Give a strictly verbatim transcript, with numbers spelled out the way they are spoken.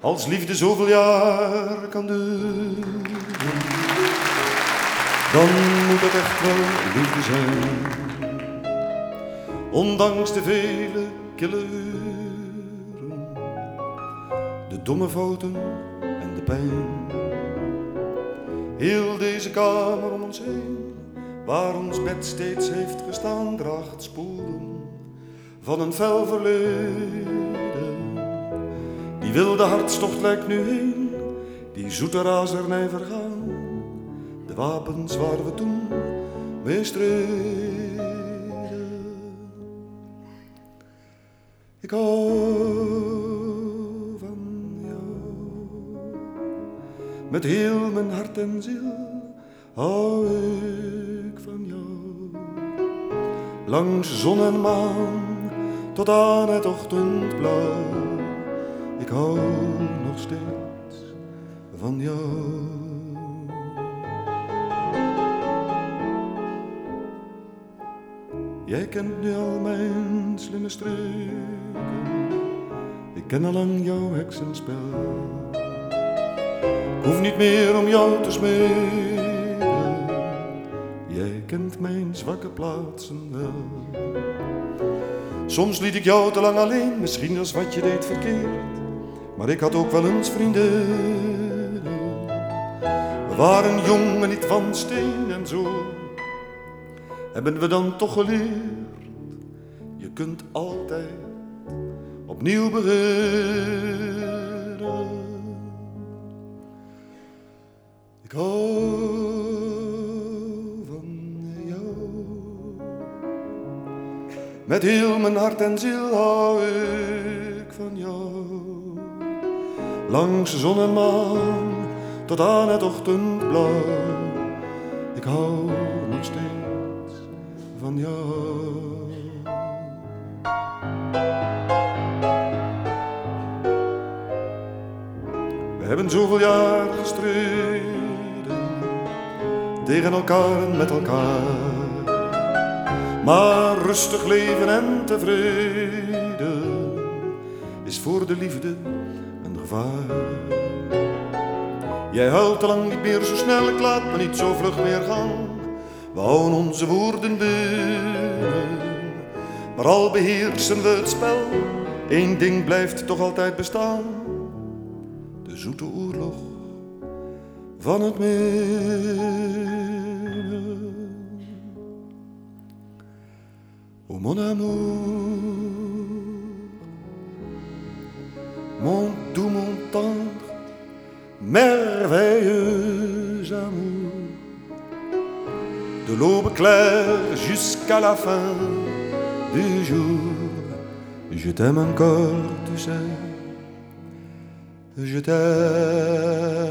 Als liefde zoveel jaar kan duren, dan moet het echt wel liefde zijn. Ondanks de vele kille uren, de domme fouten en de pijn. Heel deze kamer om ons heen, waar ons bed steeds heeft gestaan, draagt sporen van een fel verleden. Die wilde hartstocht lijkt nu heen, die zoete razernij vergaan. De wapens waar we toen mee streden. Ik hou van jou, met heel mijn hart en ziel hou ik van jou. Langs zon en maan tot aan het ochtendblauw, ik hou nog steeds van jou. Jij kent nu al mijn slimme streken, ik ken allang jouw heksenspel. Ik hoef niet meer om jou te smeken, jij kent mijn zwakke plaatsen wel. Soms liet ik jou te lang alleen, misschien was wat je deed verkeerd, maar ik had ook wel eens vrienden. We waren jong en niet van steen en zo hebben we dan toch geleerd. Je kunt altijd opnieuw beginnen. Ik hou van jou, met heel mijn hart en ziel hou ik van jou. Langs zon en maan tot aan het ochtendblauw, ik hou nog steeds van jou. We hebben zoveel jaar gestreden, tegen elkaar en met elkaar, maar rustig leven en tevreden is voor de liefde een gevaar. Jij huilt te lang niet meer zo snel, ik laat me niet zo vlug meer gaan. We houden onze woorden binnen, maar al beheersen we het spel, één ding blijft toch altijd bestaan: de zoete oorlog van het minnen. Oh mon amour, mon doux, mon tendre, merveilleux amour, de l'aube claire jusqu'à la fin du jour, je t'aime encore, tu sais, je t'aime.